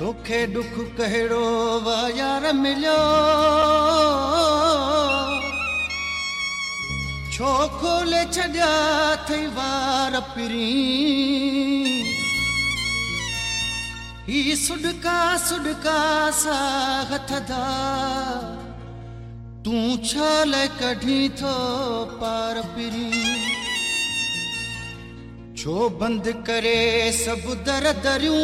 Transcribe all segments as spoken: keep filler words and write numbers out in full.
तोखे दुख कहिड़ो वा यार मिलियो छो खोले छॾिया थई वार पिरी ही सुडका सुडका सा हथ दा तूं छल कढी थो पार पिरी छो बंद करे सब दर दरियूं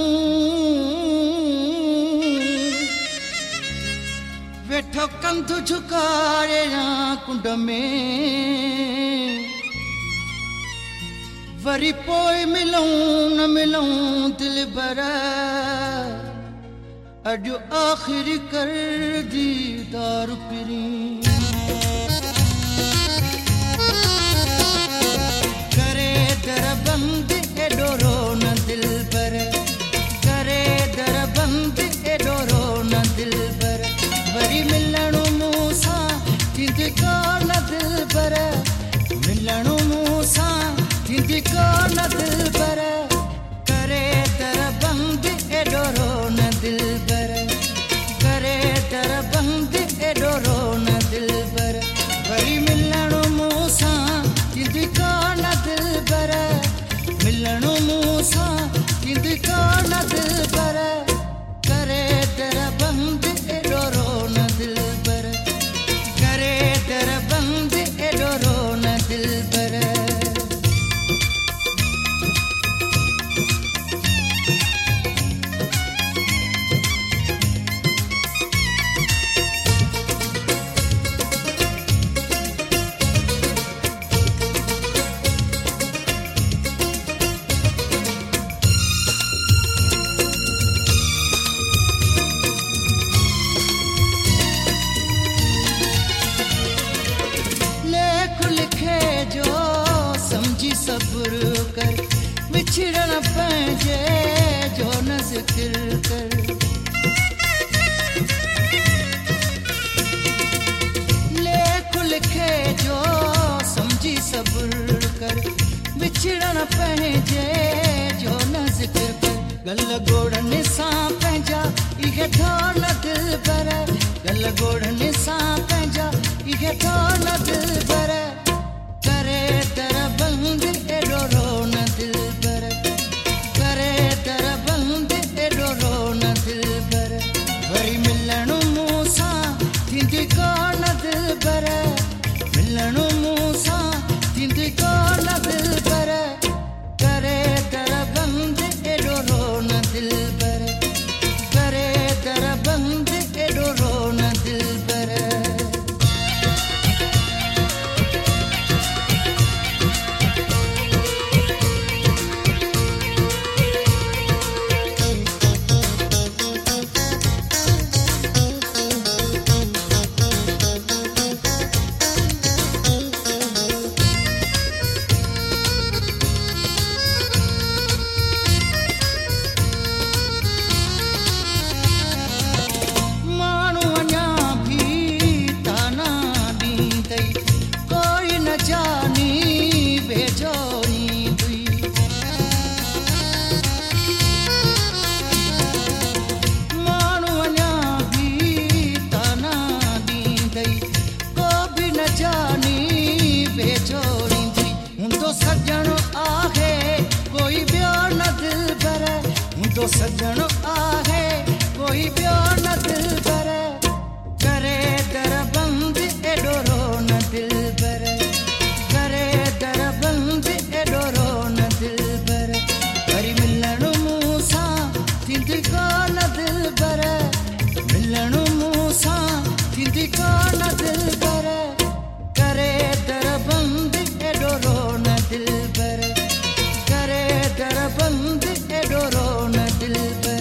वेठो कंध झुकाए या कुंड में वरी पोइ मिलूं न मिलूं दिल बर अॼु आख़िर कर दीदार पिरी करे दर बंद एॾो रोन दिल बर करे दर बंद एॾो रोन दिल बर वरी मिलणो मूंसां थींदी कोन दिल बर मिलणो मूंसां थींदी कोन दिल बर करे दर बंद एॾो रोन दिल बर करे दर बंद एॾो रोन दिल बर वरी मिलणो मूंसां थींदी कोन दिल बर मिलणो मूंसां थींदी कोन दिल बर करे दर बंद एॾो रोन दिल बर करे दर बंद एॾो रोन दिल बर सब्र कर विछड़न पंहिंजे जो न ज़िक्र कर लेख लिखे जो समझी सब्र कर विछड़न पंहिंजे जो न ज़िक्र कर गल गोड़नि सां पंहिंजा इहे ठोन दिल बर गल गोड़नि सां पंहिंजा इहे ठोन दिल बर करे दर बंद एॾो रोन दिल बर करे दर बंद एॾो रोन दिल बर वरी मिलणो मूंसां थींदी कोन दिल बर मिलणो मूंसां थींदी कोन दिल बर करे दर बंद एॾो रोन दिल बर करे दर बंद एॾो रोन दिल बर सजण आहे कोई ॿियो न दिल बर करे दर बंद एॾो रोन दिल बर करे दर बंद एॾो रोन दिल बर वरी मिलणो मूंसां थींदी कोन दिल बर मिलणो मूंसां थींदी कोन दिल बर करे दर बंद एॾो रोन दिल बर करे दर बंद एॾो रोन दिल बर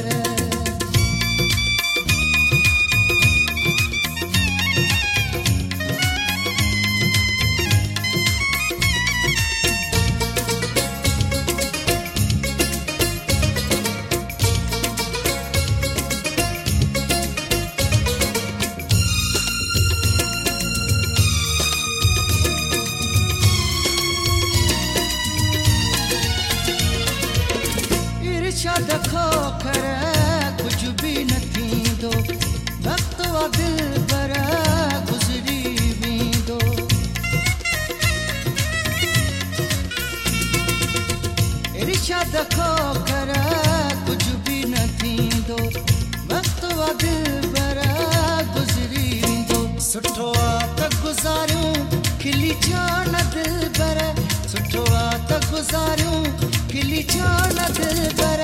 इर्शाद खोखर चिंगारियूं खिली छो न दिल पर